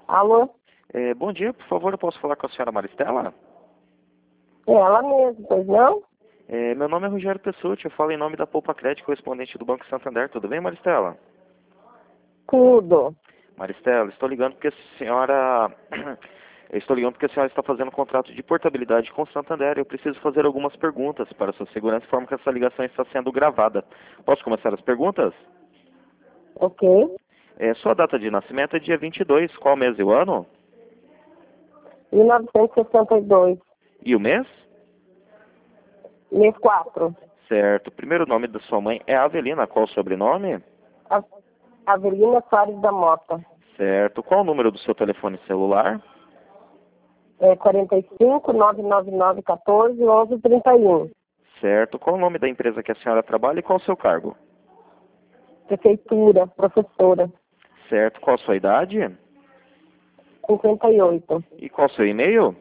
Alô? Bom dia, por favor, eu posso falar com a senhora Maristela? É ela mesmo, pois não? Meu nome é Rogério Pessutti, eu falo em nome da Poupa Crédito, correspondente do Banco Santander. Tudo bem, Maristela? Tudo. Maristela, estou ligando porque a senhora... Eu estou ligando porque a senhora está fazendo um contrato de portabilidade com o Santander e eu preciso fazer algumas perguntas para a sua segurança, de forma que essa ligação está sendo gravada. Posso começar as perguntas? Ok. Sua data de nascimento é dia 22, qual mês e o ano? 1962. E o mês? Mês 4. Certo. O primeiro nome da sua mãe é Avelina, qual o sobrenome? Avelina Soares da Mota. Certo. Qual o número do seu telefone celular? 45 999 14 11 31. Certo. Qual o nome da empresa que a senhora trabalha e qual o seu cargo? Prefeitura, professora. Certo. Qual a sua idade? 58. E qual o seu e-mail?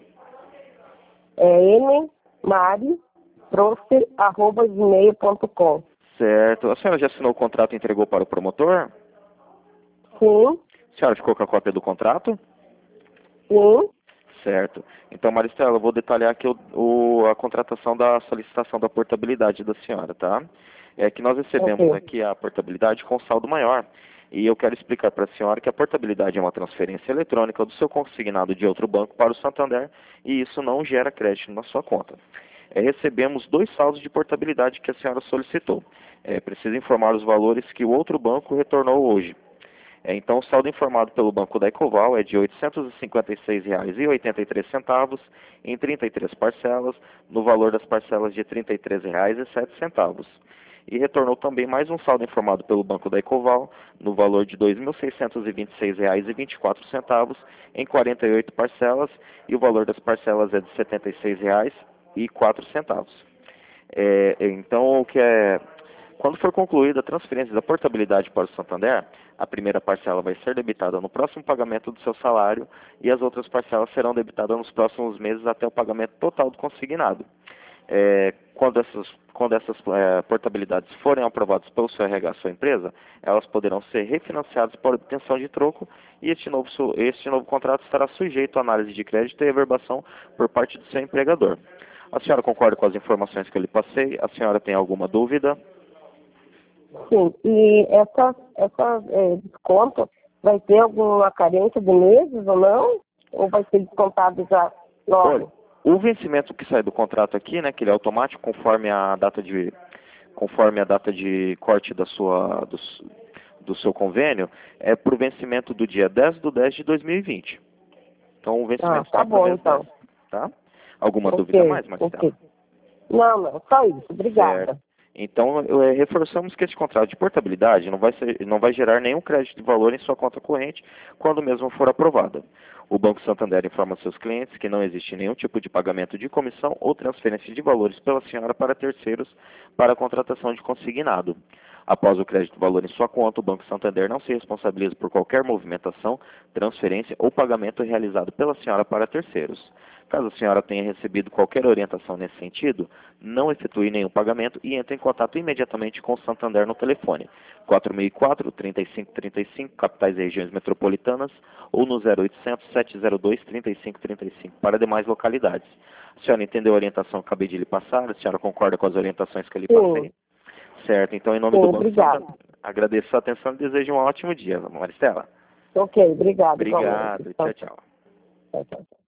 nmari.prof@gmail.com. Certo. A senhora já assinou o contrato e entregou para o promotor? Sim, A senhora ficou com a cópia do contrato? sim. Certo. Então, Maristela, eu vou detalhar aqui a contratação da solicitação da portabilidade da senhora, tá? É que nós recebemos Ok. aqui a portabilidade com saldo maior. E eu quero explicar para a senhora que a portabilidade é uma transferência eletrônica do seu consignado de outro banco para o Santander e isso não gera crédito na sua conta. Recebemos 2 saldos de portabilidade que a senhora solicitou. Preciso informar os valores que o outro banco retornou hoje. Então, o saldo informado pelo Banco da Ecoval é de R$ 856,83 em 33 parcelas, no valor das parcelas de R$ 33,07. E retornou também mais um saldo informado pelo Banco da Ecoval, no valor de R$ 2.626,24 em 48 parcelas, e o valor das parcelas é de R$ 76,04. Então, quando for concluída a transferência da portabilidade para o Santander, a primeira parcela vai ser debitada no próximo pagamento do seu salário e as outras parcelas serão debitadas nos próximos meses até o pagamento total do consignado. Quando essas portabilidades forem aprovadas pelo seu RH, sua empresa, elas poderão ser refinanciadas por obtenção de troco e este novo contrato estará sujeito à análise de crédito e averbação por parte do seu empregador. A senhora concorda com as informações que eu lhe passei? A senhora tem alguma dúvida? Sim. E essa desconto vai ter alguma carência de meses ou não? Ou vai ser descontado já logo? Olha, o vencimento que sai do contrato aqui, né, que ele é automático conforme a data de corte do seu convênio, é por vencimento do dia 10/10 de 2020. Então o vencimento Tá está para o bom, mês 10, então. tá? Alguma dúvida a Ok, mais, Marcela? ok. Não, só isso. Certo. Obrigada. Então, reforçamos que esse contrato de portabilidade não vai gerar nenhum crédito de valor em sua conta corrente quando mesmo for aprovada. O Banco Santander informa seus clientes que não existe nenhum tipo de pagamento de comissão ou transferência de valores pela senhora para terceiros para a contratação de consignado. Após o crédito de valor em sua conta, o Banco Santander não se responsabiliza por qualquer movimentação, transferência ou pagamento realizado pela senhora para terceiros. Caso a senhora tenha recebido qualquer orientação nesse sentido, não efetue nenhum pagamento e entre em contato imediatamente com o Santander no telefone 4004-3535, capitais e regiões metropolitanas, ou no 0800-702-3535 para demais localidades. A senhora entendeu a orientação que acabei de lhe passar? A senhora concorda com as orientações que eu lhe passei? Sim, Certo, então em nome sim, do Banco obrigada. Santander, agradeço a sua atenção e desejo um ótimo dia, Maristela. Ok, obrigada, igualmente. Obrigado, Tchau, tchau, tchau. tchau. Tchau, tchau.